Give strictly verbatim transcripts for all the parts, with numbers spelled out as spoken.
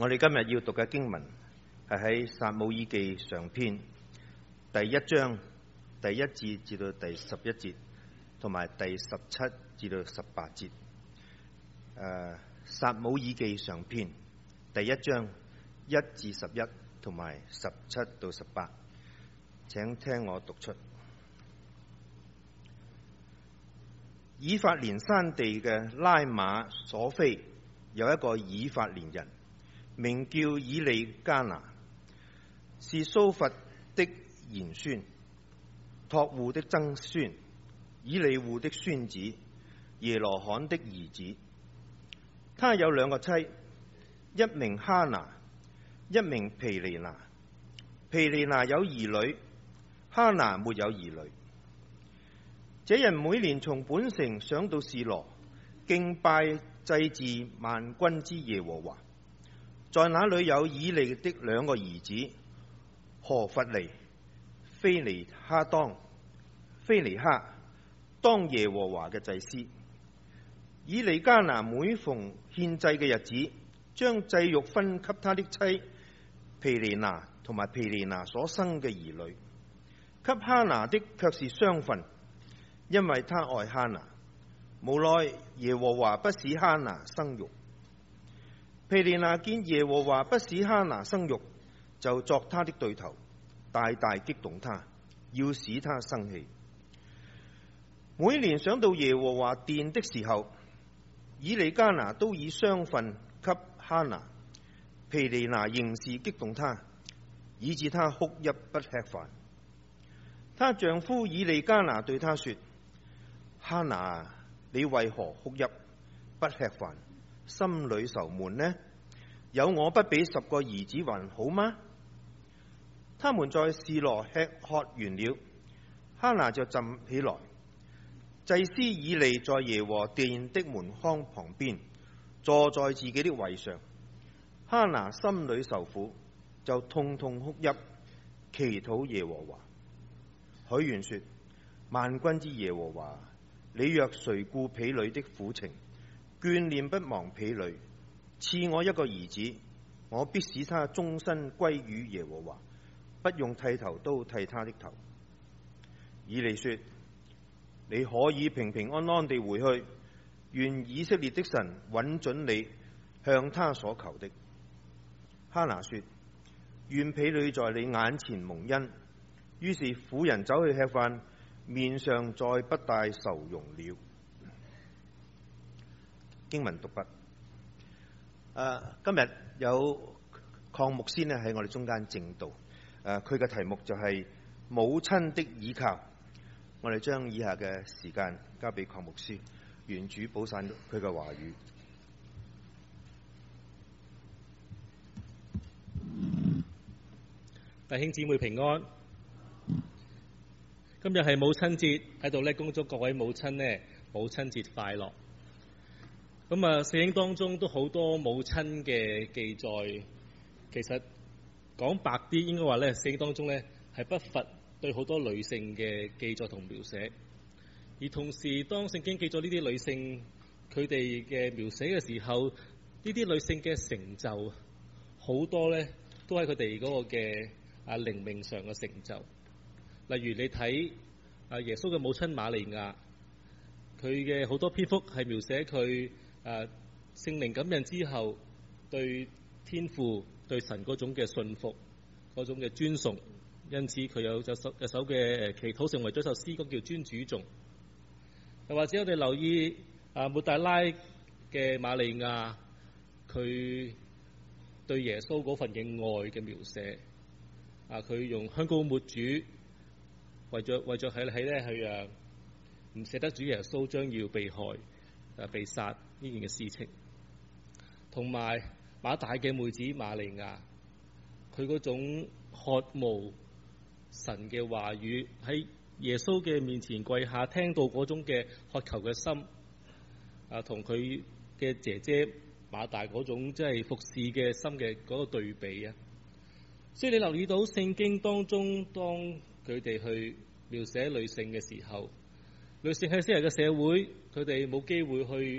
我哋今日要讀嘅經文係喺撒母耳記上篇第一章第一節至到第十一節，同埋第十七至到十八節。誒，撒母耳記上篇第一章一至十一，同埋十七到十八。請聽我讀出。以法蓮山地嘅拉馬瑣非有一個以法蓮人，名叫以利加拿，是蘇弗的賢孫，托戶的曾孫，以利戶的孫子，耶羅罕的兒子。他有兩個妻，一名哈拿，一名毗尼拿。毗尼拿有兒女，哈拿沒有兒女。這人每年從本城上到示羅，敬拜祭祀萬軍之耶和華。在那裏有以利的兩個兒子何弗尼、菲尼哈當、菲尼哈當耶和華嘅祭司。以利加拿每逢獻祭嘅日子，將祭肉分給他的妻毗尼拿同埋毗尼拿所生嘅兒女，給哈拿的卻是雙份，因為他愛哈拿。無奈耶和華不使哈拿生育。毗尼拿見耶和華不使哈拿生育，就作他的對頭，大大激動他，要使他生氣。每年上到耶和華殿的時候，以利加拿都以雙份給哈拿。毗尼拿仍是激動他，以致他哭泣不吃飯。她丈夫以利加拿對他說：哈拿，你為何哭泣不吃飯，心裏愁悶呢？有我不比十個兒子還好嗎？他們在示羅吃喝完了，哈拿就站起來。祭司以利在耶和華殿的門框旁邊，坐在自己的位上。哈拿心裏受苦，就痛痛哭泣，祈禱耶和華，許願說：萬軍之耶和華，你若垂顧婢女的苦情，眷念不忘婢女，賜我一個兒子，我必使他終身歸於耶和華，不用剃頭刀剃他的頭。以利說：你可以平平安安地回去，願以色列的神允准你向他所求的。哈拿說：願婢女在你眼前蒙恩。於是婦人走去吃飯，面上再不帶愁容了。經文讀畢。Uh, 今日有鄺牧師咧喺我哋中間證道，誒佢嘅題目就係母親的倚靠。我哋將以下嘅時間交俾鄺牧師，願主保守佢嘅話語。 弟兄姊妹平安，今日係母親節，喺度咧恭祝各位母親咧母親節快樂。咁啊，聖經當中都好多母親嘅記載。其實講白啲，應該話咧，聖經當中咧係不乏對好多女性嘅記載同描寫。而同時，當聖經記載呢啲女性佢哋嘅描寫嘅時候，呢啲女性嘅成就好多咧，都喺佢哋嗰個嘅啊靈命上嘅成就。例如你睇啊耶穌嘅母親瑪利亞，佢嘅好多篇幅係描寫佢誒聖靈感孕之後對天父對神嗰種嘅信服，嗰種嘅尊崇，因此佢有隻首一首嘅祈禱成為咗首詩歌叫尊主頌。又或者我哋留意啊抹大拉嘅瑪利亞，佢對耶穌嗰份嘅愛嘅描寫，啊佢用香膏抹主，為咗為咗喺喺咧去啊唔捨得主耶穌將要被害啊被殺呢件嘅事情。同埋馬大嘅妹子瑪利亞，佢嗰種渴慕神嘅話語，喺耶穌嘅面前跪下，聽到嗰種嘅渴求嘅心，啊，同佢嘅姐姐馬大嗰種即係服侍嘅心嘅嗰個對比啊。所以你留意到聖經當中，當佢哋去描寫女性嘅時候，女性喺昔日嘅社會，佢哋冇機會去啊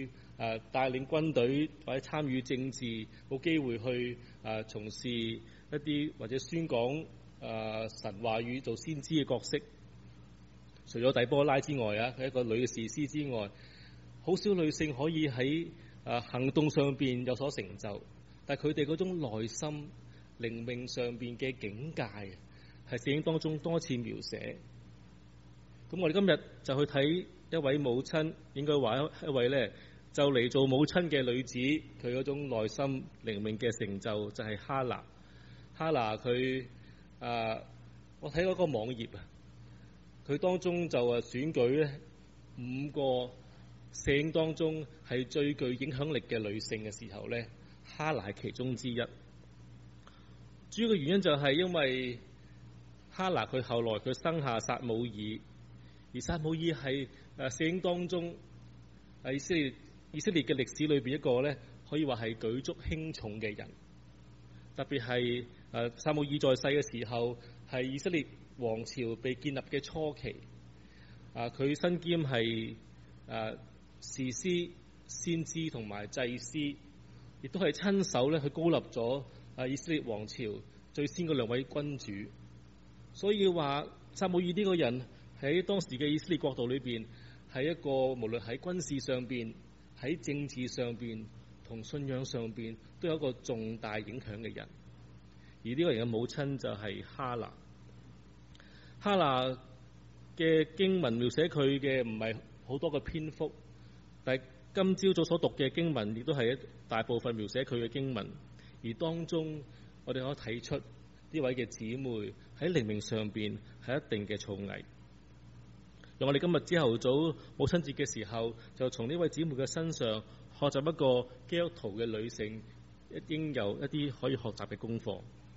誒帶領軍隊或者參與政治，冇機會去誒從事一啲或者宣講誒神話語做先知嘅角色。除咗底波拉之外啊，佢一個女嘅士師之外，好少女性可以喺誒行動上邊有所成就，但係佢哋嗰種內心靈命上邊嘅境界，係聖經當中多次描寫。咁我哋今日就去睇一位母親，應該話一位咧就嚟做母親嘅女子，佢嗰種內心靈命嘅成就就係哈拿。哈拿佢誒，我睇嗰個網頁啊，佢當中就誒選舉咧五個聖經當中係最具影響力嘅女性嘅時候咧，哈拿係其中之一。主要嘅原因就係因為哈拿佢後來佢生下撒母耳，而撒母耳係誒聖經當中喺以色列以色列嘅歷史裏邊一個咧可以話係舉足輕重嘅人。特別係誒撒母耳在世嘅時候，係以色列王朝被建立嘅初期。啊，佢身兼係誒士師、先知同埋祭司，亦都係親手咧去膏立咗啊以色列王朝最先嗰兩位君主。所以話撒母耳呢個人喺當時嘅以色列國度裏邊，係一個無論喺軍事上邊、喺政治上邊同信仰上邊都有一個重大影響嘅人。而呢個人嘅母親就係哈拿。哈拿嘅經文描寫佢嘅唔係好多嘅篇幅，但係今朝早所讀嘅經文亦都係一大部分描寫佢嘅經文。而當中我哋可以睇出呢位嘅姊妹喺靈命上邊係一定嘅造詣。讓我哋今日朝頭早母親節嘅時候，就從呢位姊妹嘅身上學習一個基督徒嘅女性應有一啲可以學習嘅功課。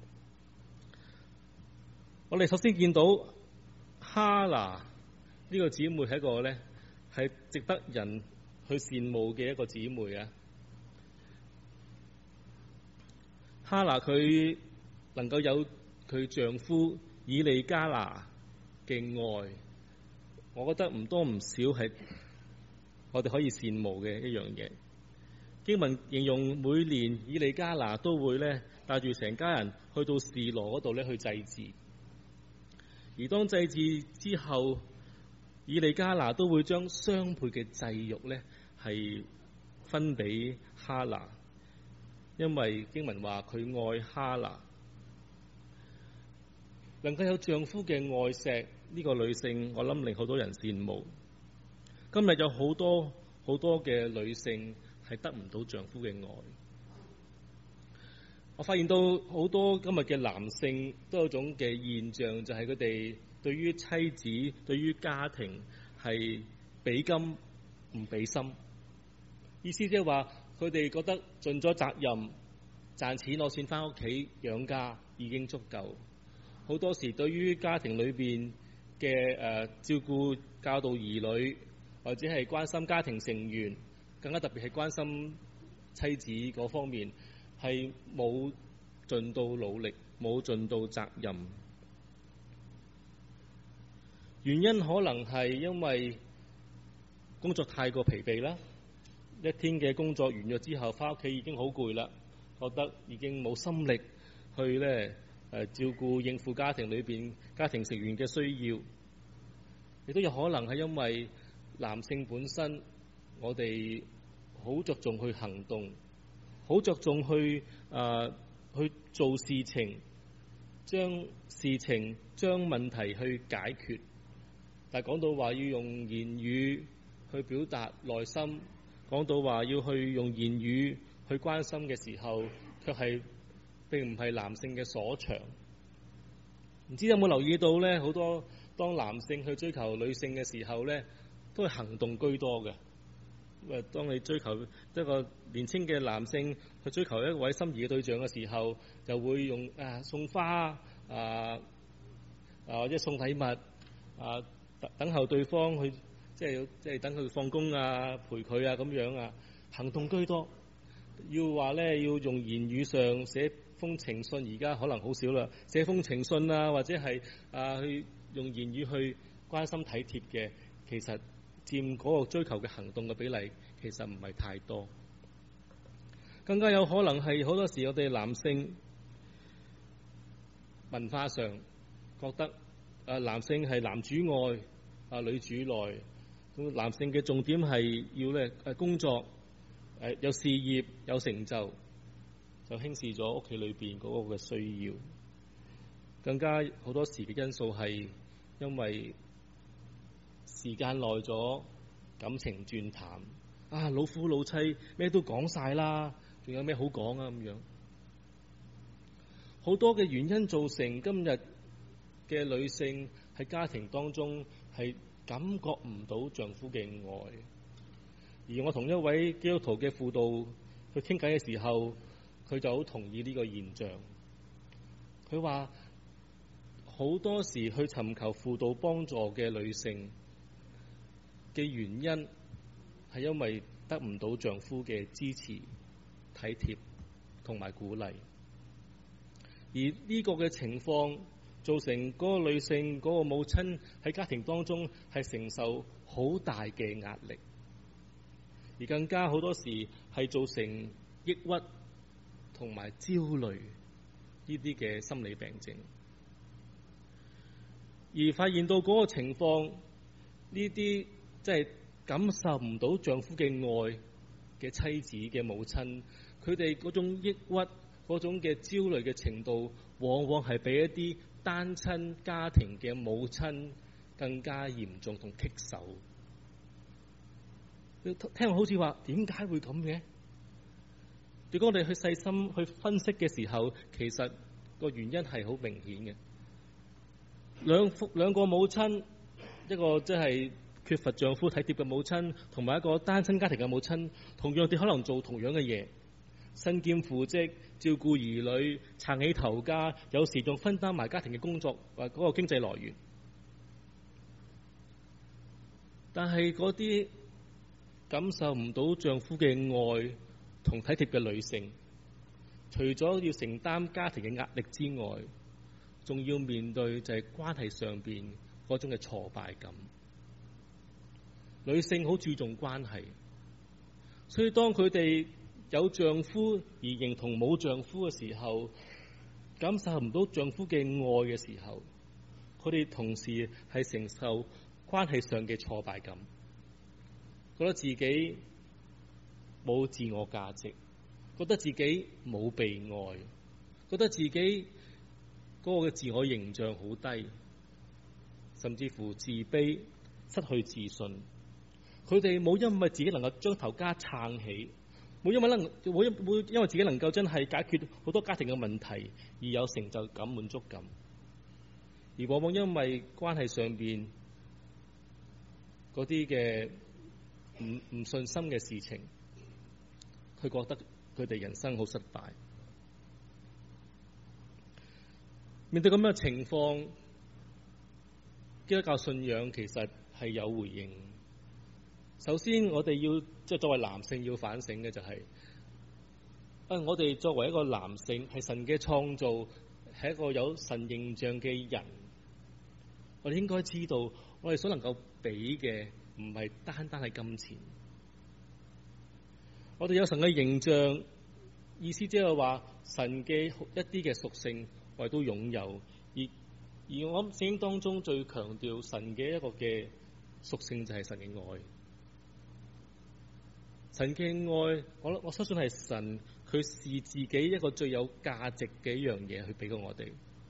我哋首先見到哈拿呢個姊妹係一個咧係值得人去羨慕嘅一個姊妹啊！哈拿佢能夠有佢丈夫以利加拿嘅愛，我覺得唔多唔少係我哋可以羨慕嘅一樣嘢。經文形容每年以利加拿都會咧帶住成家人去到示羅嗰度咧去祭祀，而當祭祀之後，以利加拿都會將雙倍嘅祭肉咧係分俾哈拿，因為經文話佢愛哈拿。能夠有丈夫嘅愛錫呢個女性，我諗令好多人羨慕。今日有好多好多嘅女性係得唔到丈夫嘅愛。我發現到好多今日嘅男性都有種嘅現象，就係佢哋對於妻子、對於家庭係俾金唔俾心。意思即係話佢哋覺得盡咗責任，賺錢攞錢翻屋企養家已經足夠。好多時對於家庭裏邊嘅誒照顧、教導兒女，或者係關心家庭成員，更加特別係關心妻子嗰方面，係冇盡到努力，冇盡到責任。原因可能係因為工作太過疲憊啦，一天嘅工作完咗之後，翻屋企已經好攰啦，覺得已經冇心力去咧。誒照顧應付家庭裏邊家庭成員嘅需要，亦都有可能係因為男性本身，我哋好着重去行動，好着重去誒、呃、去做事情，將事情將問題去解決。但係講到話要用言語去表達內心，講到話要去用言語去關心嘅時候，卻係並唔係男性嘅所長。唔知有冇留意到咧？好多當男性去追求女性嘅時候咧，都係行動居多嘅。咁啊，當你追求一個年輕嘅男性去追求一位心儀嘅對象嘅時候，就會用啊送花啊啊或者送禮物啊，等候對方去，即係即係等佢放工啊，陪佢啊咁樣啊，行動居多。要話咧，要用言語上寫封情信，而家可能好少啦。寫封情信啊，或者係啊去用言語去關心體貼嘅，其實佔嗰個追求嘅行動嘅比例，其其實唔係太多。更加有可能係好多時我哋男性文化上覺得啊，男性係男主外啊，女主內。咁男性嘅重點係要咧誒工作誒有事業有成就，就輕視咗屋企裏邊嗰個嘅需要。更加好多時嘅因素係因為時間耐咗，感情轉淡啊，老夫老妻咩都講晒啦，仲有咩好講啊？咁樣好多嘅原因造成今日嘅女性喺家庭當中係感覺唔到丈夫嘅愛。而我同一位基督徒嘅輔導去傾偈嘅時候，佢就好同意呢個現象。佢話好多時去尋求輔導幫助嘅女性嘅原因係因為得唔到丈夫嘅支持、體貼同埋鼓勵。而呢個嘅情況造成嗰個女性、嗰個母親喺家庭當中係承受好大嘅壓力，而更加好多時係造成抑鬱同埋焦慮呢啲嘅心理病症。而發現到嗰個情況，呢啲即係感受唔到丈夫嘅愛嘅妻子嘅母親，佢哋嗰種抑鬱、嗰種嘅焦慮嘅程度，往往係比一啲單親家庭嘅母親更加嚴重同棘手。聽我好似話，點解會咁嘅？如果我哋去細心去分析嘅時候，其實個原因係好明顯嘅。兩夫兩個母親，一個即係缺乏丈夫體貼嘅母親，同埋一個單親家庭嘅母親，同樣地可能做同樣嘅嘢，身兼父職，照顧兒女，撐起頭家，有時仲分擔埋家庭嘅工作或嗰個經濟來源。但係嗰啲感受唔到丈夫嘅愛同體貼嘅女性，除咗要承擔家庭嘅壓力之外，仲要面對就係關係上邊嗰種嘅挫敗感。女性好注重關係，所以當佢哋有丈夫而認同冇丈夫嘅時候，感受唔到丈夫嘅愛嘅時候，佢哋同時係承受關係上嘅挫敗感，覺得自己冇自我價值，覺得自己冇被愛，覺得自己嗰個嘅自我形象好低，甚至乎自卑、失去自信。佢哋冇因為自己能夠將頭家撐起，冇因為能冇因冇因為自己能夠真係解決好多家庭嘅問題而有成就感、滿足感，而往往因為關係上邊嗰啲嘅唔唔順心嘅事情，佢覺得佢哋人生好失敗。面對咁樣嘅情況，基督教信仰其實係有回應。首先，我哋要即係作為男性要反省嘅就係、是，啊，我哋作為一個男性係神嘅創造，係一個有神形象嘅人，我哋應該知道，我哋所能夠俾嘅唔係單單係金錢。我哋有神嘅形象，意思即係話神嘅一啲嘅屬性，我哋都擁有。而而我諗聖經當中最強調神嘅一個嘅屬性就係神嘅愛。神嘅愛，我我相信係神佢視自己一個最有價值嘅一樣嘢去俾過我哋。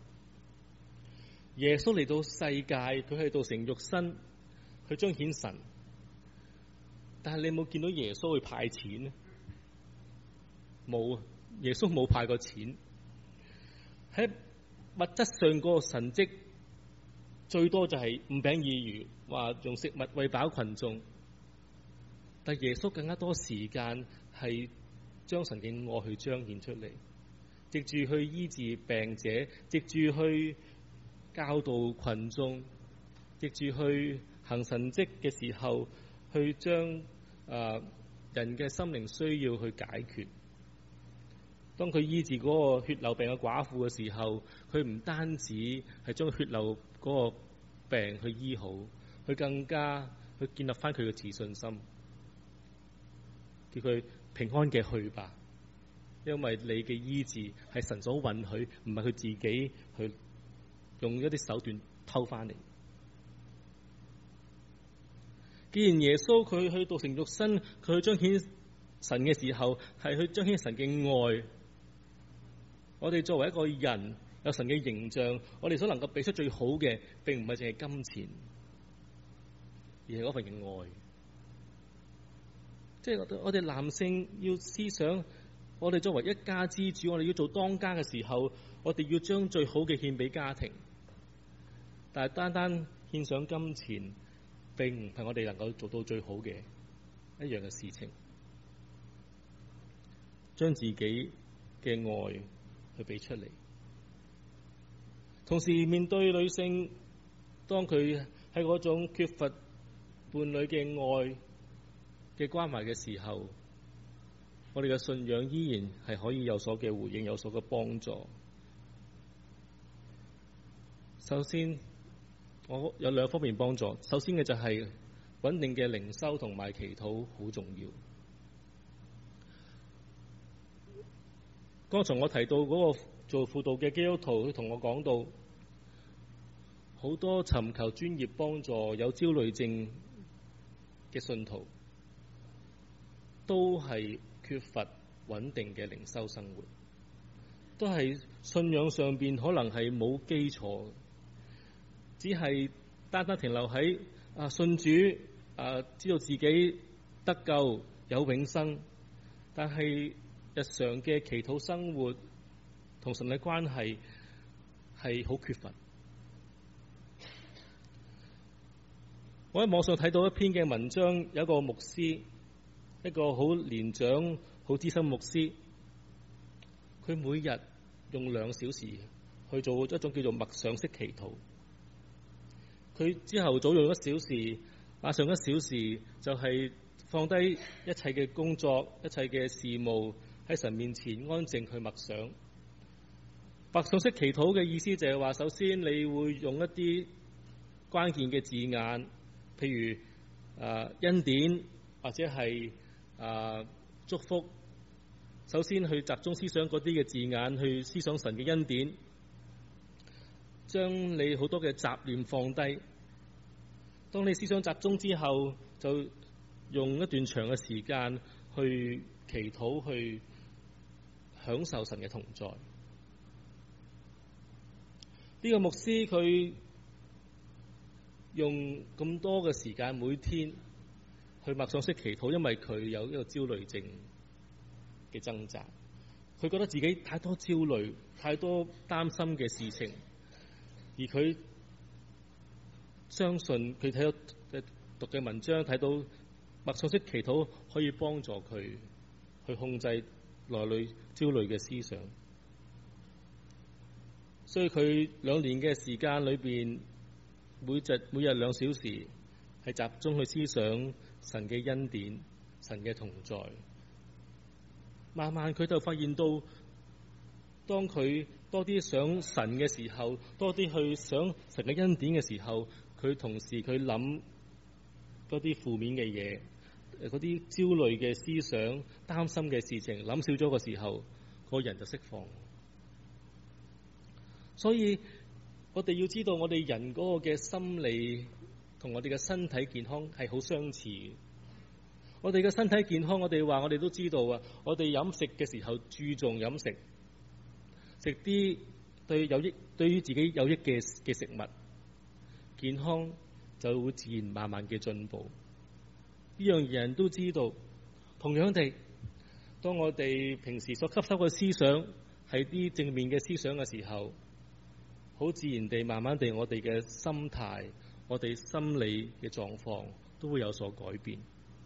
耶穌嚟到世界，佢係道成肉身去彰顯神。但係你有冇見到耶穌去派錢呢？冇，耶穌冇派過錢。喺物質上嗰個神蹟，最多就係五餅二魚，話用食物餵飽群眾。但耶穌更加多時間係將神嘅愛去彰顯出嚟，藉住去醫治病者，藉住去教導群眾，藉住去行神蹟嘅時候，去將誒、呃、人嘅心靈需要去解決。當佢醫治嗰個血漏病嘅寡婦嘅時候，佢唔單止係將血漏嗰個病去醫好，佢更加去建立翻佢嘅自信心。 叫佢平安嘅去吧，因為你嘅醫治係神所允許，唔係佢自己去用一啲手段偷翻嚟。既然耶穌佢去道成肉身，佢去彰顯神嘅時候，係去彰顯神嘅愛。我哋作為一個人，有神嘅形象，我哋所能夠俾出最好嘅，並唔係淨係金錢，而係嗰份嘅愛。即係我哋男性要思想，我哋作為一家之主，我哋要做當家嘅時候，我哋要將最好嘅獻俾家庭。但係單單獻上金錢，並唔係我哋能夠做到最好嘅一樣嘅事情。將自己嘅愛去俾出嚟，同時面對女性，當佢喺嗰種缺乏伴侶嘅愛嘅關懷嘅時候，我哋嘅信仰依然係可以有所嘅回應，有所嘅幫助。首先，我有兩方面幫助。首先嘅就係穩定嘅靈修同埋祈禱好重要。剛才我提到嗰個做輔導嘅基督徒，佢同我講到，好多尋求專業幫助有焦慮症嘅信徒，都係缺乏穩定嘅靈修生活，都係信仰上邊可能係冇基礎，只係單單停留喺啊信主啊，知道自己得救有永生，但係日常嘅祈禱生活同神嘅關係係好缺乏。我喺網上睇到一篇嘅文章，有一個牧師，一個好年長、好資深牧師，佢每日用兩小時去做一種叫做默想式祈禱。佢朝頭早用一小時，晚上一小時就係放低一切嘅工作、一切嘅事務，喺神面前安靜去默想。默想式祈禱嘅意思就係話，首先你會用一啲關鍵嘅字眼，譬如誒、呃、恩典或者係誒、呃、祝福。首先去集中思想嗰啲嘅字眼，去思想神嘅恩典，將你好多嘅雜念放低。當你思想集中之後，就用一段長嘅時間去祈禱，去享受神嘅同在。呢個牧師佢用咁多嘅時間，每天去默想式祈禱，因為佢有一個焦慮症嘅掙扎。佢覺得自己太多焦慮，太多擔心嘅事情，而佢相信佢睇到讀嘅文章，睇到默想式祈禱可以幫助佢去控制內裏焦慮嘅思想。所以佢兩年嘅時間裏邊，每日每日兩小時係集中去思想神嘅恩典、神嘅同在。慢慢佢就發現到，當佢多啲想神嘅時候，多啲去想神嘅恩典嘅時候，佢同時佢諗嗰啲負面嘅嘢，嗰啲焦慮嘅思想、擔心嘅事情，諗少咗嘅時候，個人就釋放。所以我哋要知道，我哋人嗰個嘅心理同我哋嘅身體健康係好相似嘅。我哋嘅身體健康，我哋話我哋都知道啊。我哋飲食嘅時候注重飲食，食啲對有益、對於自己有益嘅嘅食物，健康就會自然慢慢嘅進步。呢樣人都知道。同樣地，當我哋平時所吸收嘅思想係啲正面嘅思想嘅時候，好自然地、慢慢地，我哋嘅心態、我哋心理嘅狀況都會有所改變。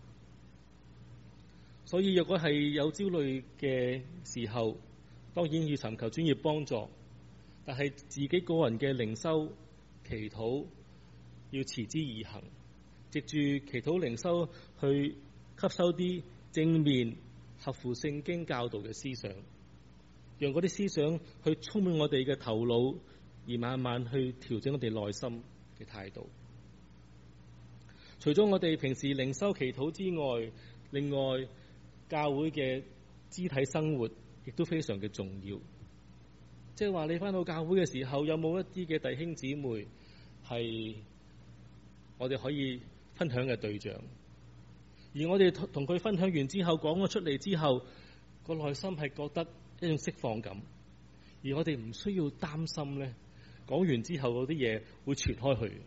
所以，若果係有焦慮嘅時候，當然要尋求專業幫助，但係自己個人嘅靈修、祈禱要持之以恆，藉住祈禱靈修去吸收啲正面、合乎聖經教導嘅思想，讓嗰啲思想去充滿我哋嘅頭腦，而慢慢去調整我哋內心嘅態度。除咗我哋平時靈修祈禱之外，另外教會嘅肢體生活亦都非常嘅重要。即係話你返到教會嘅時候，有冇一啲嘅弟兄姊妹係我哋可以分享嘅對象？而我哋同佢分享完之後，講咗出嚟之後，個內心係覺得一種釋放感，而我哋唔需要擔心咧，講完之後嗰啲嘢會傳開去。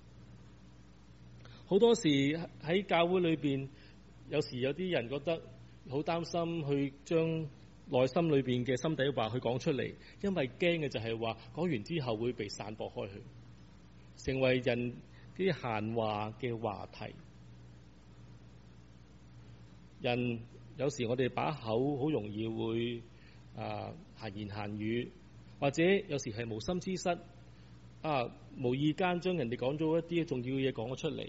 好多時喺教會裏邊，有時有啲人覺得好擔心去將內心裏邊嘅心底話去講出嚟，因為驚嘅就係話講完之後會被散播開去，成為人啲閒話嘅話題。人有時我哋把口好容易會啊閒言閒語，或者有時係無心之失啊，無意間將人哋講咗一啲重要嘅嘢講咗出嚟。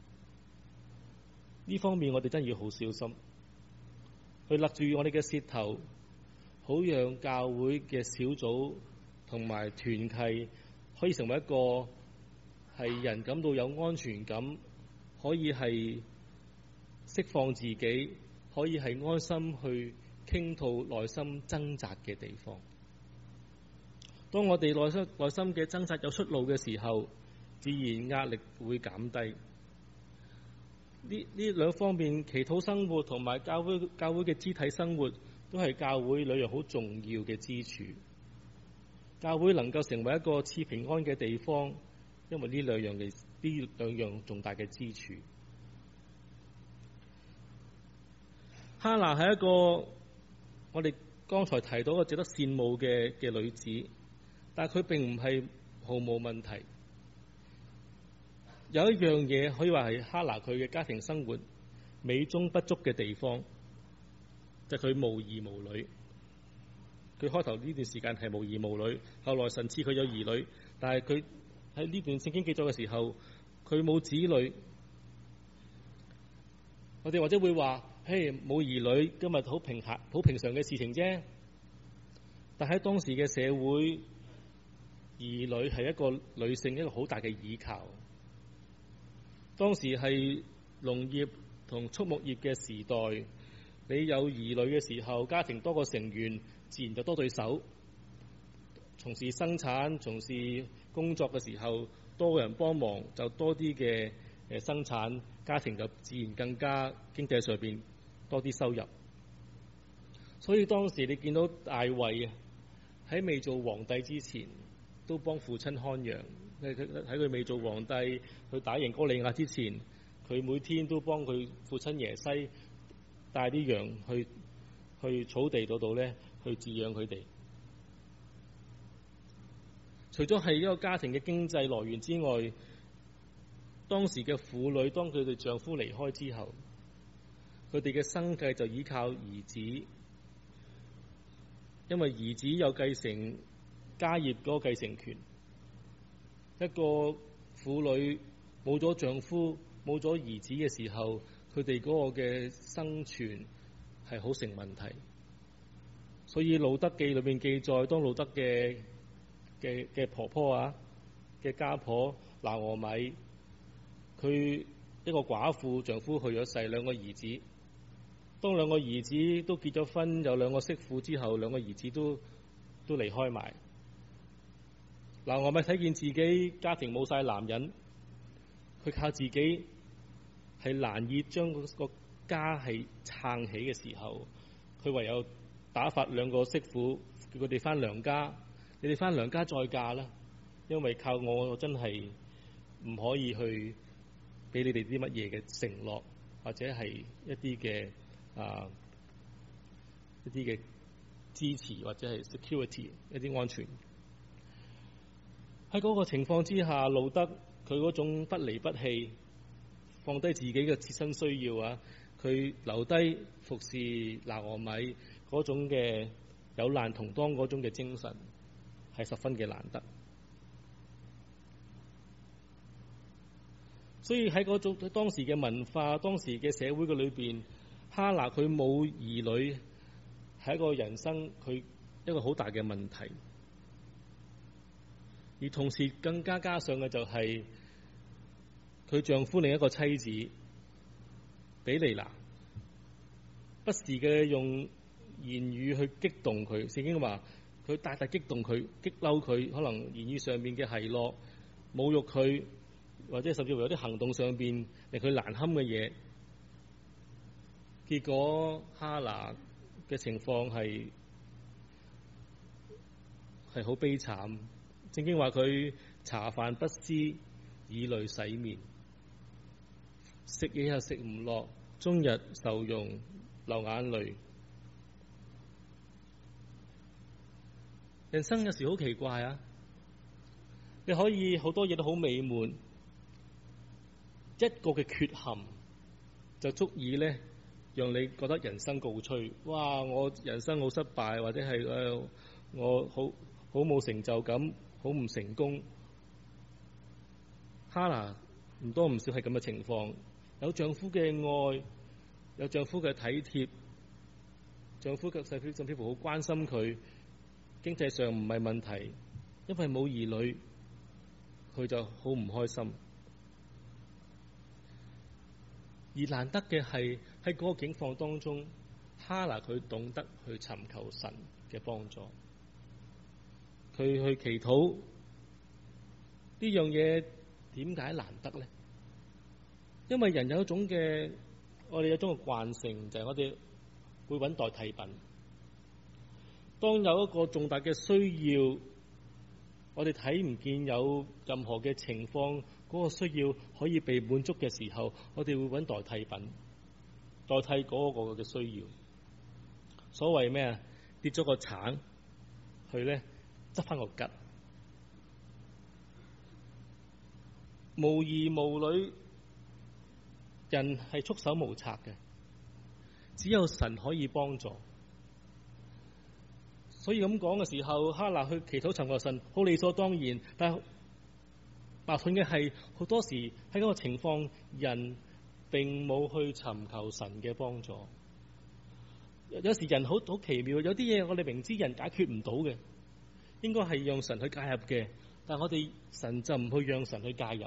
呢方面我哋真係要好小心，去勒住我哋嘅舌頭，好讓教會嘅小組同埋團契可以成為一個係人感到有安全感，可以係釋放自己，可以係安心去傾吐內心掙扎嘅地方。當我哋內心內心嘅掙扎有出路嘅時候，自然壓力會減低。呢呢兩方面，祈禱生活同埋教會教會嘅肢體生活，都係教會兩樣好重要嘅支柱。教會能夠成為一個賜平安嘅地方，因為呢兩樣嘅呢兩樣重大嘅支柱。哈拿係一個我哋剛才提到一個值得羨慕嘅嘅女子，但係佢並唔係毫無問題。有一樣嘢可以話係哈拿佢嘅家庭生活美中不足嘅地方，就係佢無兒無女。佢開頭呢段時間係無兒無女，後來神賜佢有兒女，但係佢喺呢段聖經記載嘅時候，佢冇子女。我哋或者會話：嘿，冇兒女，今日好平常、好平常嘅事情啫。但喺當時嘅社會，兒女係一個女性一個好大嘅倚靠。當時係農業同畜牧業嘅時代，你有兒女嘅時候，家庭多個成員，自然就多對手。從事生產、從事工作嘅時候，多個人幫忙，就多啲嘅誒生產，家庭就自然更加經濟上邊多啲收入。所以當時你見到大衛喺未做皇帝之前，都幫父親看羊。喺佢未做皇帝去打贏哥利亞之前，佢每天都幫佢父親耶西帶啲羊去去草地嗰度咧，去飼養佢哋。除咗係一個家庭嘅經濟來源之外，當時嘅婦女當佢哋丈夫離開之後，佢哋嘅生計就依靠兒子，因為兒子有繼承家業嗰個繼承權。一個婦女冇咗丈夫、冇咗兒子嘅時候，佢哋嗰個嘅生存係好成問題。所以《路德記》裏邊記載，當路德嘅嘅嘅婆婆啊嘅家婆拿俄米，佢一個寡婦，丈夫去咗世，兩個兒子。當兩個兒子都結咗婚，有兩個媳婦之後，兩個兒子都都離開埋。嗱，我咪睇見自己家庭冇晒男人，佢靠自己係難以將個家係撐起嘅時候，佢唯有打發兩個媳婦，叫佢哋翻娘家。你哋翻娘家再嫁啦，因為靠我，我真係唔可以去俾你哋啲乜嘢嘅承諾，或者係一啲嘅啊一啲嘅支持，或者係 security 一啲安全。喺嗰個情況之下，路德佢嗰種不離不棄，放低自己嘅切身需要啊，佢留低服侍拿俄米嗰種嘅有難同當嗰種嘅精神，係十分嘅難得。所以喺嗰種當時嘅文化、當時嘅社會嘅裏邊，哈拿佢冇兒女，係一個人生佢一個好大嘅問題。而同時更加加上嘅就係佢丈夫另一個妻子比利拿， 不時嘅用言語去激動佢。聖經話佢大大激動佢，激嬲佢，可能言語上面嘅奚落、侮辱佢，或者甚至乎有啲行動上邊令佢難堪嘅嘢。結果哈拿嘅情況係係好悲慘。聖經話佢茶飯不思，以淚洗面，食嘢又食唔落，終日受用，流眼淚。人生有時好奇怪啊！你可以好多嘢都好美滿，一個嘅缺陷就足以咧，讓你覺得人生告吹。哇！我人生好失敗，或者係誒、呃、我好好冇成就感，好唔成功。哈拿唔多唔少係咁嘅情況，有丈夫嘅愛，有丈夫嘅體貼，丈夫嘅甚至乎好關心佢，經濟上唔係問題，因為冇兒女，佢就好唔開心。而難得嘅係喺嗰個境況當中，哈拿佢懂得去尋求神嘅幫助，佢去祈禱。呢樣嘢點解難得呢？因為人有一種嘅，我哋有一種嘅慣性，就係我哋會揾代替品。當有一個重大嘅需要，我哋睇唔見有任何嘅情況，嗰個需要可以被滿足嘅時候，我哋會揾代替品，代替嗰個嘅需要。所謂咩啊？跌咗個橙，去咧執翻個桔。無兒無女，人係束手無策嘅，只有神可以幫助。所以咁講嘅時候，哈拿去祈禱尋求神，好理所當然。但係矛盾嘅係，好多時喺嗰個情況，人並冇去尋求神嘅幫助。有時人好好奇妙，有啲嘢我哋明知人解決唔到嘅，應該係讓神去介入嘅，但係我哋神就唔去讓神去介入。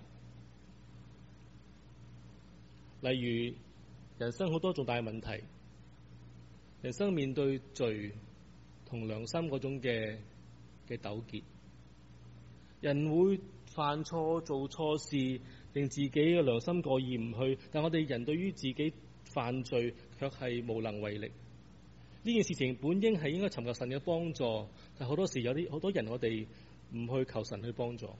例如人生好多重大問題，人生面對罪同良心嗰種嘅嘅糾結，人會犯錯做錯事，令自己嘅良心過意唔去。但我哋人對於自己犯罪卻係無能為力。呢件事情本應係應該尋求神嘅幫助，但好多時有啲好多人我哋唔去求神去幫助，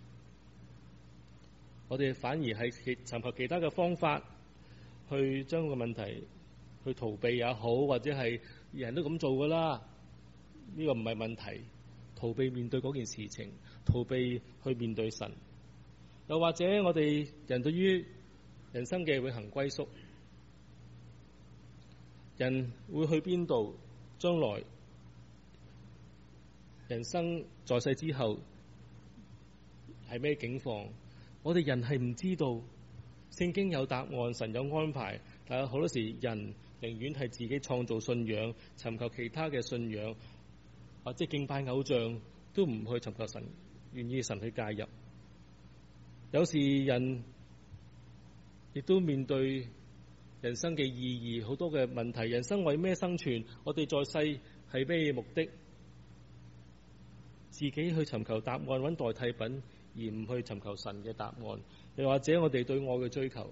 我哋反而係尋求其他嘅方法去將個問題去逃避也好，或者係人都咁做噶啦，呢個唔係問題，逃避面對嗰件事情，逃避去面對神。又或者我哋人對於人生嘅永恆歸宿，人會去邊度？將來人生在世之後係咩境況？我哋人係唔知道。聖經有答案，神有安排，但係好多時人寧願係自己創造信仰，尋求其他嘅信仰，或者敬拜偶像，都唔去尋求神，願意神去介入。有時人亦都面對人生嘅意義，好多嘅問題。人生為咩生存？我哋在世係咩目的？自己去尋求答案，揾代替品，而唔去尋求神嘅答案。又或者我哋對愛嘅追求，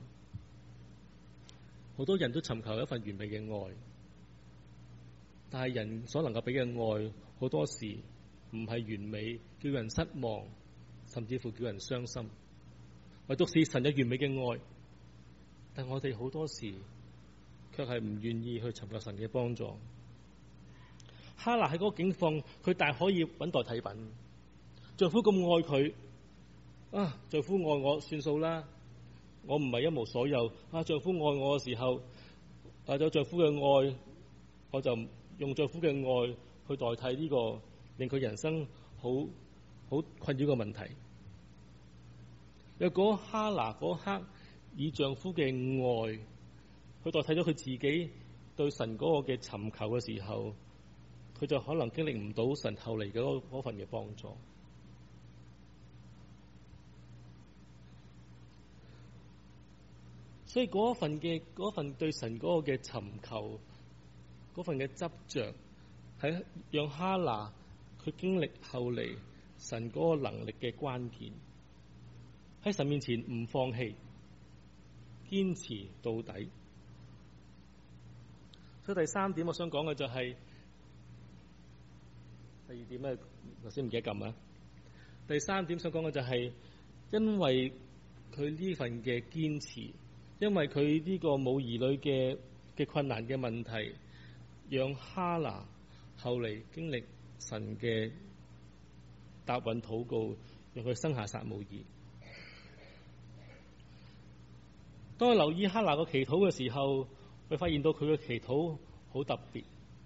好多人都尋求一份完美嘅愛，但係人所能夠俾嘅愛，好多時唔係完美，叫人失望，甚至乎叫人傷心。唯獨是神有完美嘅愛，但我哋好多時卻係唔願意去尋求神嘅幫助。哈拿喺嗰個境況，佢大可以揾代替品。丈夫咁愛佢。啊！丈夫愛我算數啦，我唔係一無所有。啊！丈夫愛我嘅時候，啊有丈夫嘅愛，我就用丈夫嘅愛去代替呢個令佢人生好好困擾嘅問題。若果哈拿嗰刻以丈夫嘅愛去代替咗佢自己對神嗰個嘅尋求嘅時候，佢就可能經歷唔到神後嚟嘅嗰份嘅幫助。所以嗰份嘅嗰份對神嗰個嘅尋求， 嗰份嘅執着，係讓哈拿佢經歷後嚟神嗰個能力嘅關鍵。喺神面前唔放棄，堅持到底。所以第三點我想講嘅就係、是、第二點咧，頭先唔記得撳啊。第三點想講嘅就係、是、因為佢呢份嘅堅持，因為佢呢個冇兒女嘅嘅困難嘅問題，讓哈拿後嚟經歷神嘅答允禱告，讓佢生下撒母耳。當我留意哈拿個祈禱嘅時候，會發現到佢嘅祈禱好特別。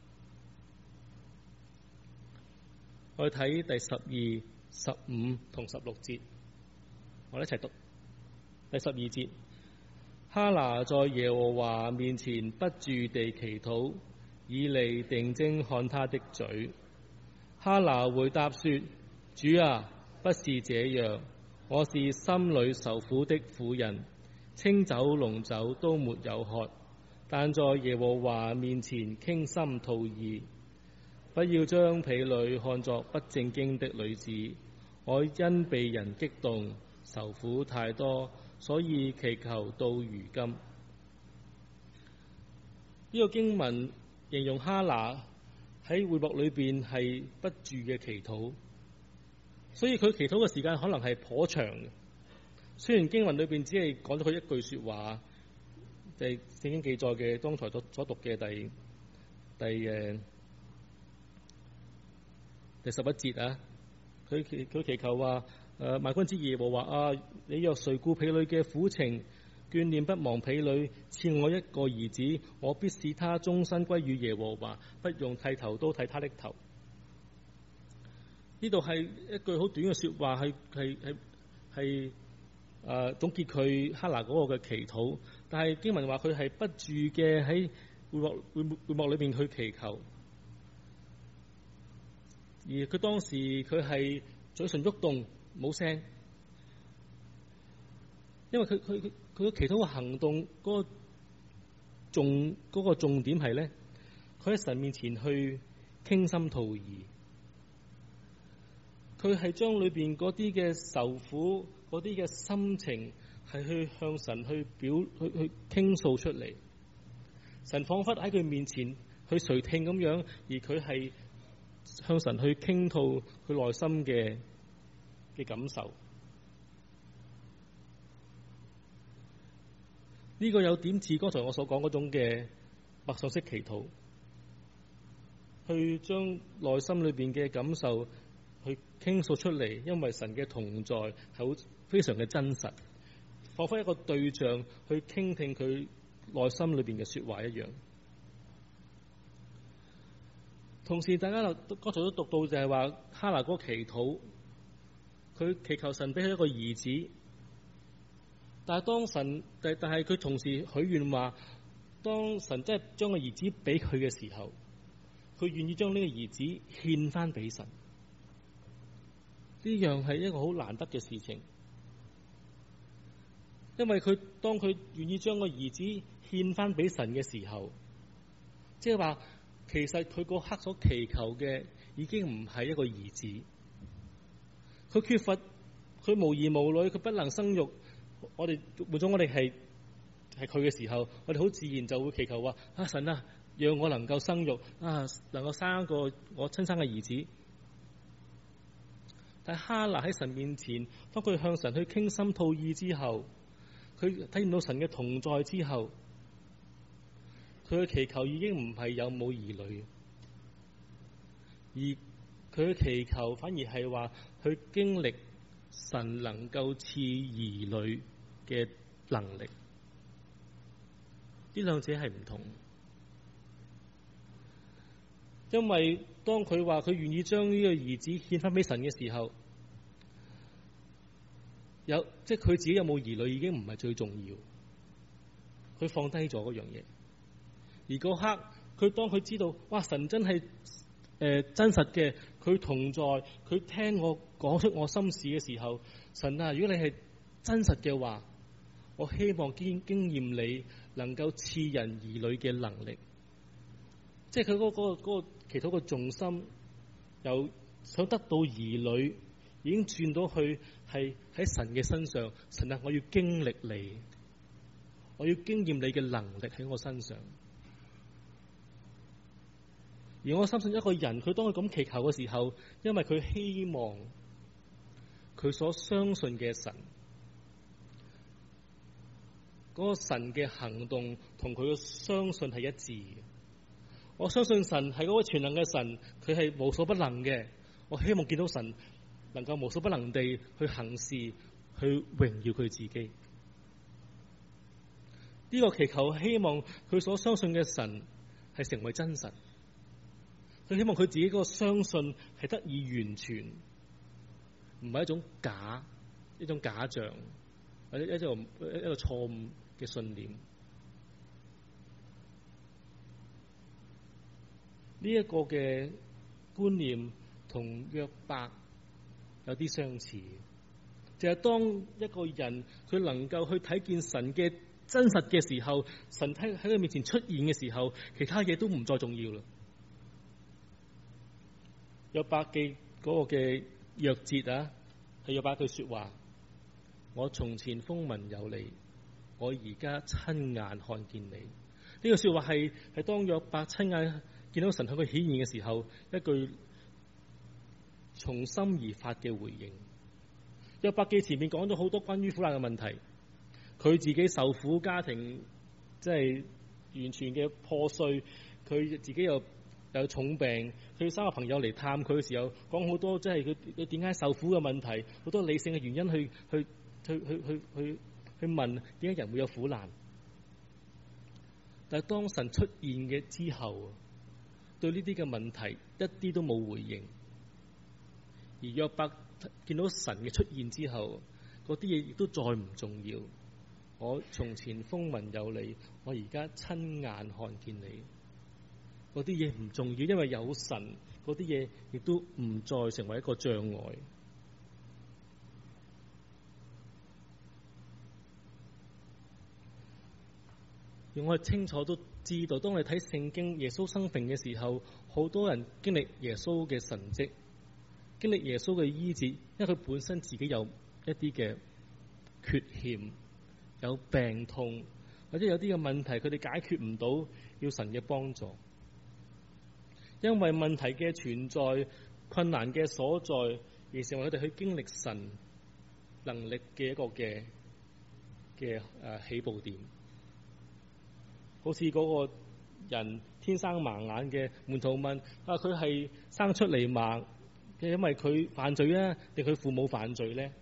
我哋睇第十二、十五同十六節，我哋一齊讀。第十二節，哈拿在耶和華面前不住地祈禱，以利定睛看他的嘴。哈拿回答說：主啊，不是這樣，我是心裏受苦的婦人，清酒濃酒都沒有喝，但在耶和華面前傾心吐意。不要將婢女看作不正經的女子，我因被人激動，受苦太多，所以祈求到如今。呢、這個經文形容哈拿喺會幕裏邊係不住嘅祈禱，所以佢祈禱嘅時間可能係頗長嘅。雖然經文裏邊只係講咗佢一句說話，就係、是、聖經記載嘅剛才所所讀嘅第第誒第十一節啊，佢祈佢祈求話：誒萬軍之耶和華啊，你若垂顧婢女嘅苦情，眷念不忘婢女，賜我一個兒子，我必使他終身歸於耶和華，不用剃頭刀剃他的頭。呢度係一句好短嘅說話，係係係係誒總結佢哈拿嗰個嘅祈禱，但係經文話佢係不住嘅喺會幕會會幕裏邊去祈求。而佢當時佢係嘴唇喐動冇聲，因為佢佢佢佢嘅祈禱嘅行動嗰個重嗰個重點係咧，佢喺神面前去傾心吐意，佢係將裏邊嗰啲嘅受苦嗰啲嘅心情係去向神去表去去傾訴出嚟，神彷彿喺佢面前去垂聽咁樣，而佢係向神去傾吐佢內心嘅嘅感受。呢、這個有點似剛才我所講嗰種嘅默想式祈禱，去將內心裏邊嘅感受去傾訴出嚟，因為神嘅同在係好非常嘅真實，彷彿一個對象去傾聽佢內心裏邊嘅說話一樣。同時，大家剛才都讀到就係話哈拿嗰個祈禱，佢祈求神俾佢一個兒子，但係當神，但但係佢同時許願話，當神真係將個兒子俾佢嘅時候，佢願意將呢個兒子獻翻俾神。呢樣係一個好難得嘅事情，因為佢當佢願意將個兒子獻翻俾神嘅時候，即係話。其實佢嗰刻所祈求嘅已經唔係一個兒子，佢缺乏，佢無兒無女，佢不能生育。我哋換咗我哋係係佢嘅時候，我哋好自然就會祈求話：啊神啊，讓我能夠生育啊，能夠生一個我親生嘅兒子。但係哈拿喺神面前，當佢向神去傾心吐意之後，佢體驗到神嘅同在之後。佢嘅祈求已經唔係有冇兒女，而佢嘅祈求反而係話去經歷神能夠賜兒女嘅能力。呢兩者係唔同，因為當佢話佢願意將呢個兒子獻翻俾神嘅時候，有即係佢自己有冇兒女已經唔係最重要，佢放低咗嗰樣嘢。而嗰刻，佢當佢知道，哇！神真係誒、呃、真實嘅，佢同在，佢聽我講出我心事嘅時候，神啊！如果你係真實嘅話，我希望經經驗你能夠賜人兒女嘅能力， 即係佢嗰個嗰、嗰個祈禱嘅重心，由想得到兒女，已經轉到去係喺神嘅身上。神啊，我要經歷你，我要經驗你嘅能力喺我身上。而我相信一個人，佢當佢咁祈求嘅時候，因為佢希望佢所相信嘅神，嗰個神嘅行動同佢嘅相信係一致嘅。我相信神係嗰個全能嘅神，佢係無所不能嘅。我希望見到神能夠無所不能地去行事，去榮耀佢自己。呢個祈求希望佢所相信嘅神係成為真實。佢希望佢自己嗰個相信係得以完全，唔係一種假、一種假象，或者一種一個錯誤嘅信念。呢一個嘅觀念同約伯有啲相似，就係當一個人佢能夠去睇見神嘅真實嘅時候，神喺喺佢面前出現嘅時候，其他嘢都唔再重要啦。約伯記嗰個嘅約節啊，係約伯一句說話：我從前風聞有你，我而家親眼看見你。呢句說話係係當約伯親眼見到神向佢顯現嘅時候，一句從心而發嘅回應。約伯記前面講咗好多關於苦難嘅問題，佢自己受苦，家庭即係完全嘅破碎，佢自己又有重病，佢三個朋友嚟探佢嘅時候，講好多即係佢佢點解受苦嘅問題，好多理性嘅原因去去去去去去去問點解人會有苦難。但係當神出現嘅之後，對呢啲嘅問題一啲都冇回應。而約伯見到神嘅出現之後，嗰啲嘢亦都再唔重要。我從前風聞有你，我而家親眼看見你。嗰啲嘢唔重要，因為有神，嗰啲嘢亦都唔再成為一個障礙。而我哋清楚都知道，當你睇聖經耶穌生平嘅時候，好多人經歷耶穌嘅神蹟，經歷耶穌嘅醫治，因為佢本身自己有一啲嘅缺陷，有病痛，或者有啲嘅問題，佢哋解決唔到，要神嘅幫助。因為問題嘅存在、困難嘅所在，而成為佢哋去經歷神能力嘅一個嘅嘅誒起步點。好似嗰個人天生盲眼嘅門徒問：啊，佢係生出嚟盲嘅，因為佢犯罪啊，定佢父母犯罪咧？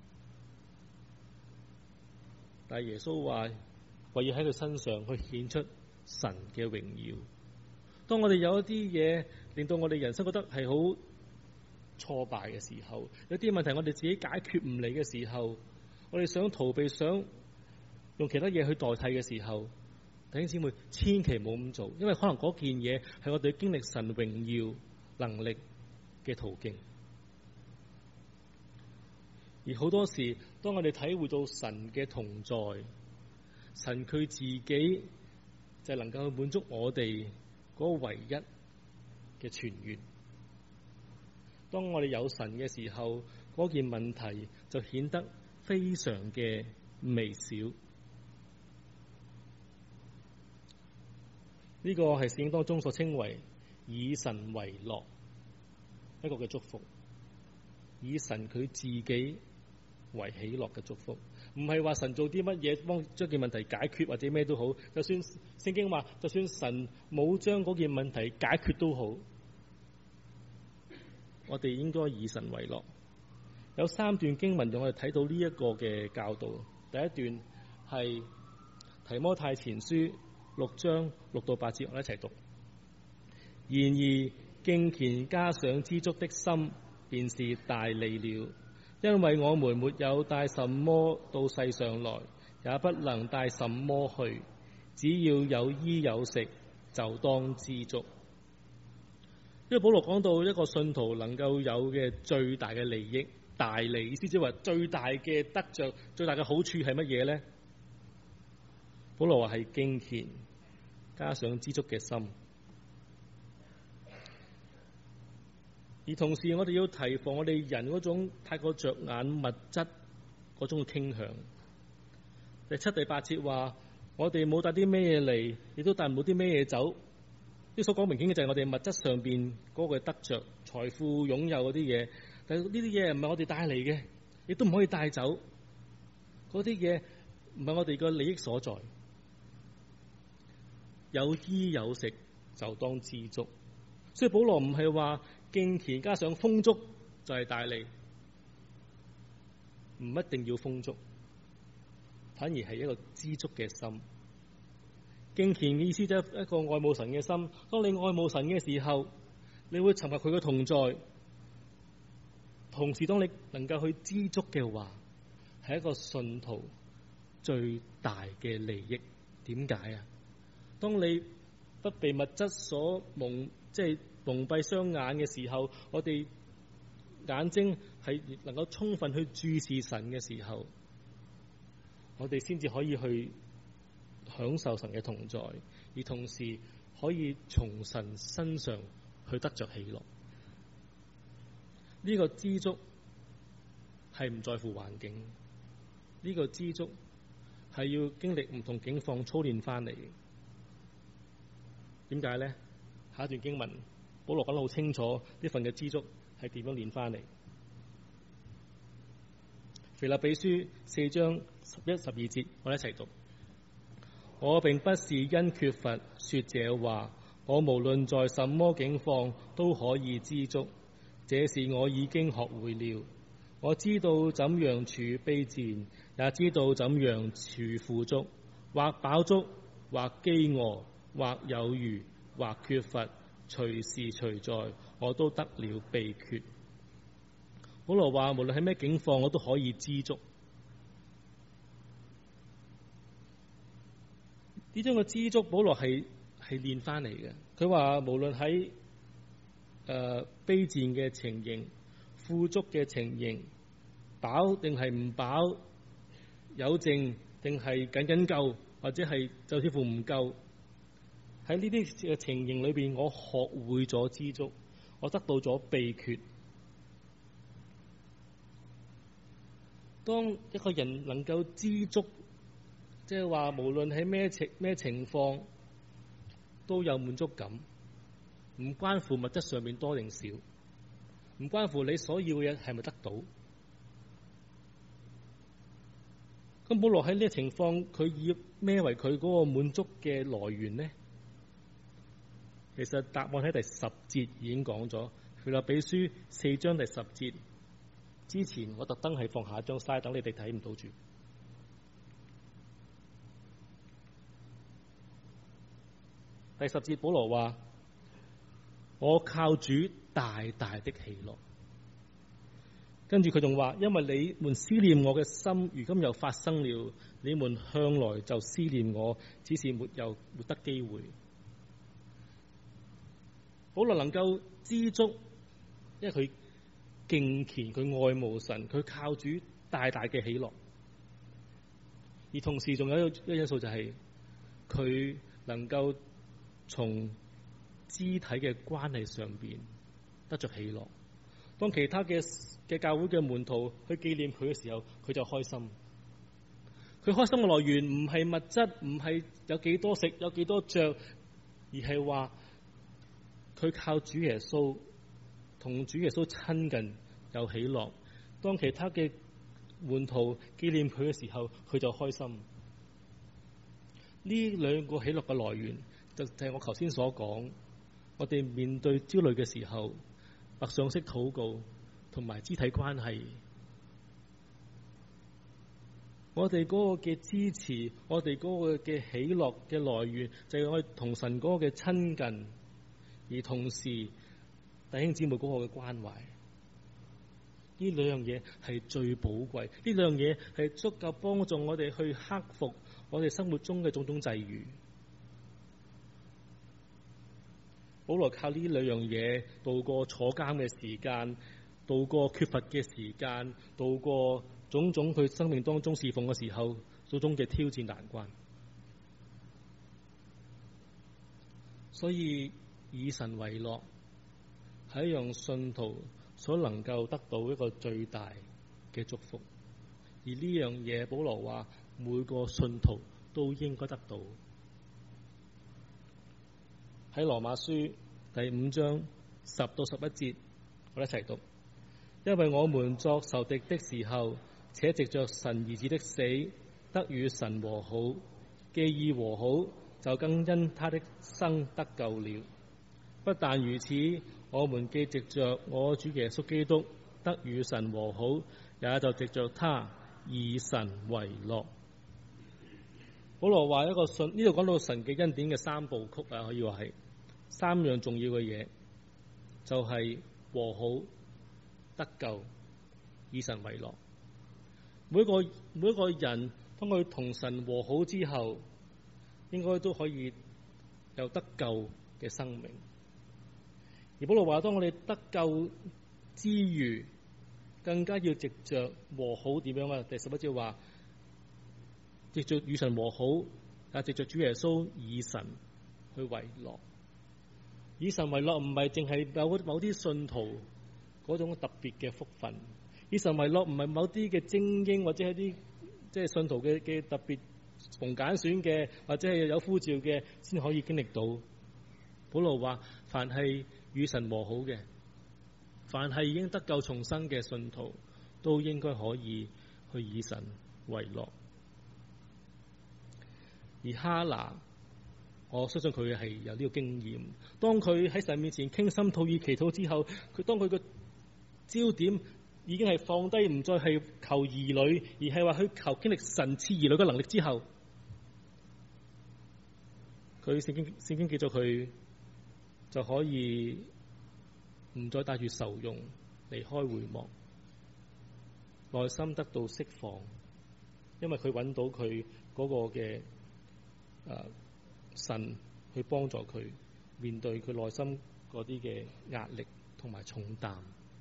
但係耶穌話：為要喺佢身上去顯出神嘅榮耀。當我哋有一啲嘢令到我哋人生覺得係好挫敗嘅時候，有啲問題我哋自己解決唔嚟嘅時候，我哋想逃避，想用其他嘢去代替嘅時候，弟兄姊妹千祈冇咁做，因為可能嗰件嘢係我哋經歷神榮耀能力嘅途徑。而好多時，當我哋體會到神嘅同在，神佢自己就能夠滿足我哋嗰個唯一嘅泉源。當我哋有神嘅時候，嗰件問題就顯得非常嘅微小。呢個係聖經當中所稱為以神為樂一個嘅祝福，以神佢自己為喜樂嘅祝福，唔係話神做啲乜嘢幫將件問題解決或者咩都好，就算聖經話，就算神冇將嗰件問題解決都好，我哋應該以神為樂。有三段經文讓我哋睇到呢一個嘅教導。第一段係提摩太前書六章六到八節，我哋一齊讀。然而敬虔加上知足的心，便是大利了。因為我們沒有帶什麼到世上來，也不能帶什麼去，只要有衣有食，就當知足。因為保羅講到一個信徒能夠有嘅最大嘅利益，大利意思即係話最大嘅得着、最大嘅好處係乜嘢咧？保羅話係敬虔加上知足嘅心。 而同時我哋要提防我哋人嗰種太過着眼物質嗰種傾向。第七、第八節話：我哋冇帶啲咩嘢嚟，亦都帶唔到啲咩嘢走。呢所講明顯嘅就係我哋物質上邊嗰個得着、財富、擁有嗰啲嘢，但係呢啲嘢唔係我哋帶嚟嘅，亦都唔可以帶走。嗰啲嘢唔係我哋個利益所在。有衣有食就當知足。所以保羅唔係話敬虔加上豐足就係大利，唔一定要豐足，反而係一個知足嘅心。敬虔嘅意思就係一個愛慕神嘅心。當你愛慕神嘅時候，你會尋求佢嘅同在。同時，當你能夠去知足嘅話，係一個信徒最大嘅利益。點解啊？當你不被物質所蒙，即係蒙蔽雙眼嘅時候，我哋眼睛係能夠充分去注視神嘅時候，我哋先至可以去享受神嘅同在，而同時可以從神身上去得着喜樂。呢個知足係唔在乎環境，呢個知足係要經歷唔同境況操練翻嚟嘅。點解咧？下一段經文保羅講得好清楚，呢份嘅知足係點樣練翻嚟。腓立比書四章十一、十二節，我哋一齊讀。我並不是因缺乏說這話，我無論在什麼境況都可以知足，這是我已經學會了。我知道怎樣處卑賤，也知道怎樣處富足，或飽足，或飢餓，或有餘，或缺乏，隨時隨在，我都得了秘訣。保羅話：無論喺咩境況，我都可以知足。呢種嘅知足，保羅係係練翻嚟嘅。佢話無論喺誒卑賤嘅情形、富足嘅情形、飽定係唔飽、有剩定係僅僅夠，或者係就似乎唔夠，喺呢啲嘅情形裏邊，我學會咗知足，我得到咗秘訣。當一個人能夠知足，即係話無論喺咩情咩情況都有滿足感，唔關乎物質上面多定少，唔關乎你所要嘅嘢係咪得到。咁保羅喺呢個情況，佢以咩為佢嗰個滿足嘅來源呢？其實答案喺第十節已經講咗，腓立比書四章第十節。之前我特登係放下一張曬，等你哋睇唔到住。第十節保羅話：我靠主大大的喜樂。跟住佢仲話：因為你們思念我嘅心，如今又發生了，你們向來就思念我，只是沒有沒得機會。保羅能夠知足，因為佢敬虔，佢愛慕神，佢靠主大大嘅喜樂。而同時仲有一個因素就係、是、佢能夠從肢體嘅關係上邊得着喜樂。當其他嘅嘅教會嘅門徒去紀念佢嘅時候，佢就開心。佢開心嘅來源唔係物質，唔係有幾多食，有幾多着，而係話佢靠主耶穌，同主耶穌親近有喜樂。當其他嘅門徒紀念佢嘅時候，佢就開心。呢兩個喜樂嘅來源就係我頭先所講，我哋面對焦慮嘅時候，默想式禱告同埋肢體關係，我哋嗰個嘅支持，我哋嗰個嘅喜樂嘅來源，就係我哋同神嗰個嘅親近，而同時弟兄姊妹嗰個嘅關懷。呢兩樣嘢係最寶貴，呢兩樣嘢係足夠幫助我哋去克服我哋生活中嘅種種際遇。保羅靠呢兩樣嘢度過坐監嘅時間，度過缺乏嘅時間，度過種種佢生命當中侍奉嘅時候種種嘅挑戰難關。所以以神為樂係一樣信徒所能夠得到一個最大嘅祝福。而呢樣嘢，保羅話每個信徒都應該得到。喺羅馬書第五章十到十一節，我哋一齊讀。因為我們作仇敵的時候，且藉着神兒子的死，得與神和好，既已和好，就更因他的生得救了。不但如此，我們既藉着我主耶穌基督得與神和好，也就藉着他以神為樂。保羅話一個信，呢度講到神嘅恩典嘅三部曲啊，可以話係三樣重要嘅嘢，就係、是、和好、得救、以神為樂。每一個每一個人當佢同神和好之後，應該都可以有得救嘅生命。而保羅話，當我哋得救之餘，更加要藉着和好點樣啊？第十一節話，藉着與神和好，啊，藉着主耶穌以神去為樂。以神為樂唔係淨係某某啲信徒嗰種特別嘅福分。以神為樂唔係某啲嘅精英或者係啲即係信徒嘅嘅特別逢揀選嘅或者係有呼召嘅先可以經歷到。保羅話，凡係與神和好嘅，凡係已經得救重生嘅信徒，都應該可以去以神為樂。而哈拿，我相信佢係有呢個經驗。當佢喺神面前傾心吐意祈禱之後，佢當佢個焦點已經係放低，唔再係求兒女，而係話去求經歷神賜兒女嘅能力之後，佢聖經聖經記咗佢就可以唔再帶住愁容離開會幕，內心得到釋放，因為佢揾到佢嗰個嘅誒、呃、神去幫助佢面對佢內心嗰啲嘅壓力同埋重擔。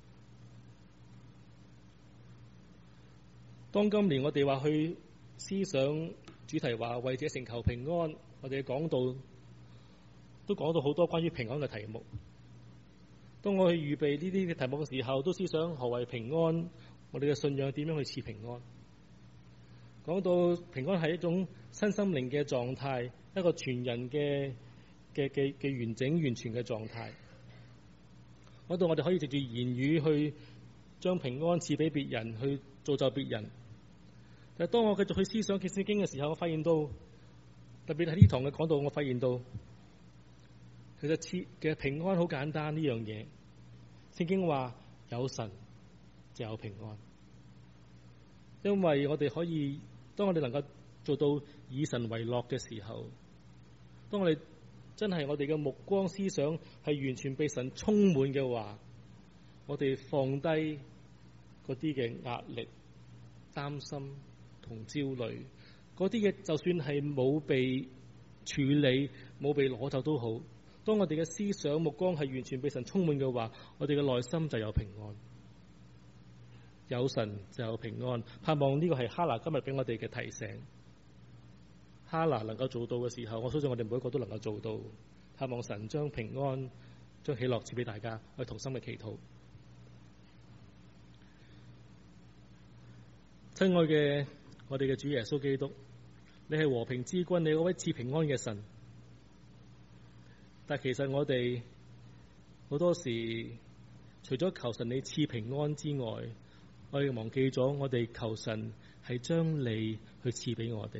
當今年我哋話去思想主題話為這城求平安，我哋講到都講到好多關於平安嘅題目。當我去預備呢啲嘅題目嘅時候，都思想何謂平安，我哋嘅信仰點樣去賜平安。講到平安係一種身心靈嘅狀態，一個全人嘅嘅嘅嘅完整完全嘅狀態。講到我哋可以藉住言語去將平安賜俾別人，去造就別人。但係當我繼續去思想聖經嘅時候，我發現到特別喺呢堂嘅講道，我發現到其實賜嘅平安好簡單呢樣嘢。聖經話有神就有平安，因為我哋可以當我哋能夠做到以神為樂嘅時候，當我哋真係我哋嘅目光思想係完全被神充滿嘅話，我哋放低嗰啲嘅壓力、擔心同焦慮，嗰啲嘅就算係冇被處理、冇被攞走都好。當我哋嘅思想目光係完全被神充滿嘅話，我哋嘅內心就有平安，有神就有平安。盼望呢個係哈拿今日俾我哋嘅提醒。哈拿能夠做到嘅時候，我相信我哋每一個都能夠做到。盼望神將平安、將喜樂賜俾大家，我哋同心嘅祈禱。親愛嘅我哋嘅主耶穌基督，你係和平之君，你係嗰位賜平安嘅神。但其實我哋好多時除咗求神你賜平安之外，我哋忘記咗我哋求神係將你去賜俾我哋。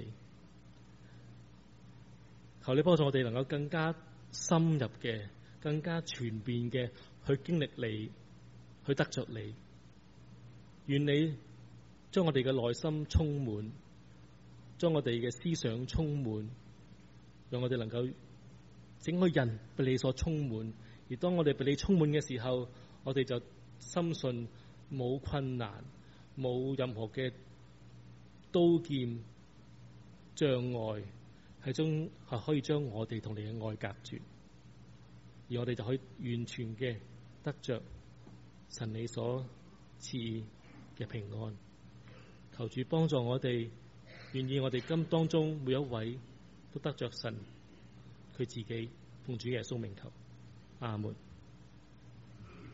求你幫助我哋能夠更加深入嘅、更加全面嘅去經歷你，去得着你。願你將我哋嘅內心充滿，將我哋嘅思想充滿，讓我哋能夠整個人被你所充滿。而當我哋被你充滿嘅時候，我哋就深信冇困難，冇任何嘅刀劍障礙係將係可以將我哋同你嘅愛隔絕，而我哋就可以完全嘅得着神你所賜嘅平安。求主幫助我哋，願意我哋今當中每一位都得着神佢自己，奉主耶穌名求，阿門。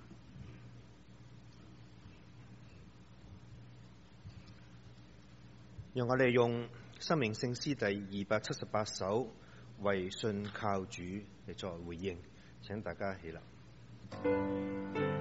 讓我哋用生命聖詩第二百七十八首為信靠主嚟作為回應，請大家起立。